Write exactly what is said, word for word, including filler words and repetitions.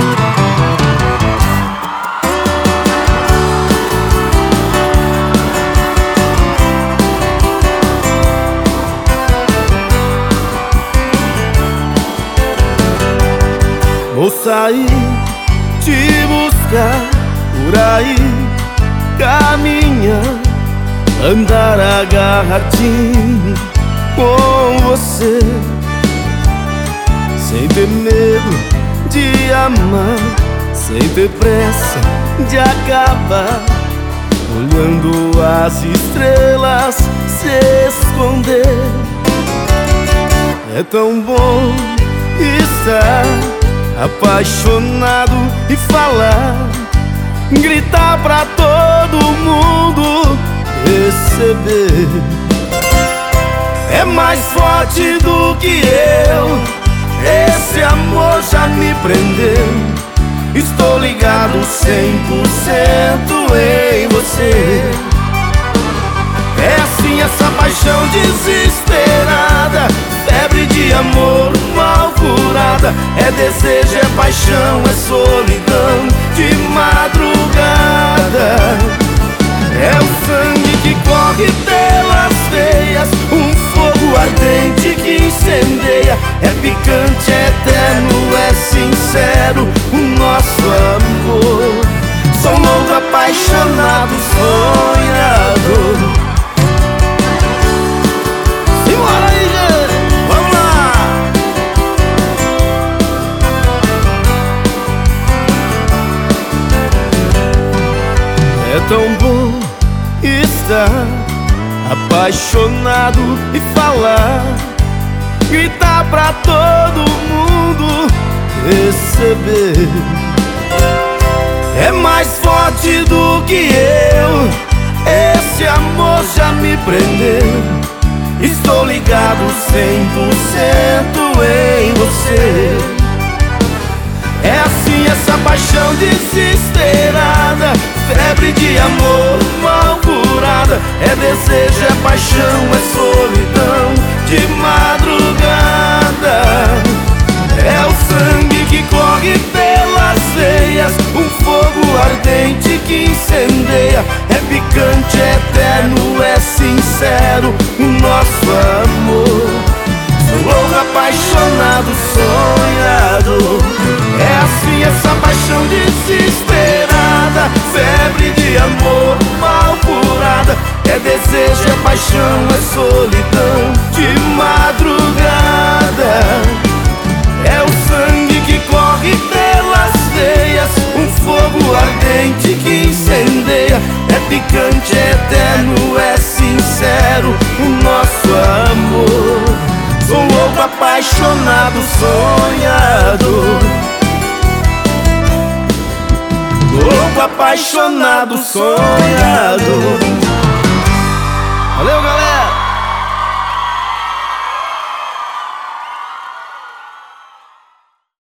Vou sair te buscar por aí, caminhar, andar agarradinho com você, sem ter medo de amar, sem ter pressa de acabar, olhando as estrelas se esconder. É tão bom estar apaixonado e falar, gritar pra todo mundo receber. É mais forte do que eu, esse amor já me prendeu. Estou ligado cem por cento em você. É assim essa paixão desesperada, febre de amor mal curada. É desejo, é paixão, é solidão de madrugada. É o sangue que corre pelas veias, um fogo ardente que incendeia. É picante, é eterno, é sincero o nosso amor. Sou louco, apaixonado, sonhador. Simbora aí, gente! Vamos lá! É tão bom estar apaixonado e falar, gritar pra todo mundo receber. É mais forte do que eu, esse amor já me prendeu. Estou ligado cem por cento em você. É assim essa paixão desesperada, febre de amor mal curada. É desejo, é paixão, é solidão de madrugada. É o sangue que corre pelas veias, um fogo ardente que incendeia. É picante, é eterno, é sincero o nosso amor. Sou louco, apaixonado, sonhador. É assim essa paixão desesperada, febre de amor mal curada. É desejo, é paixão, é solidão de madrugada. É o sangue que corre pelas veias, um fogo ardente que incendeia. É picante, é eterno, é sincero o nosso amor. Sou louco, apaixonado, sonhador. Louco, apaixonado, sonhador.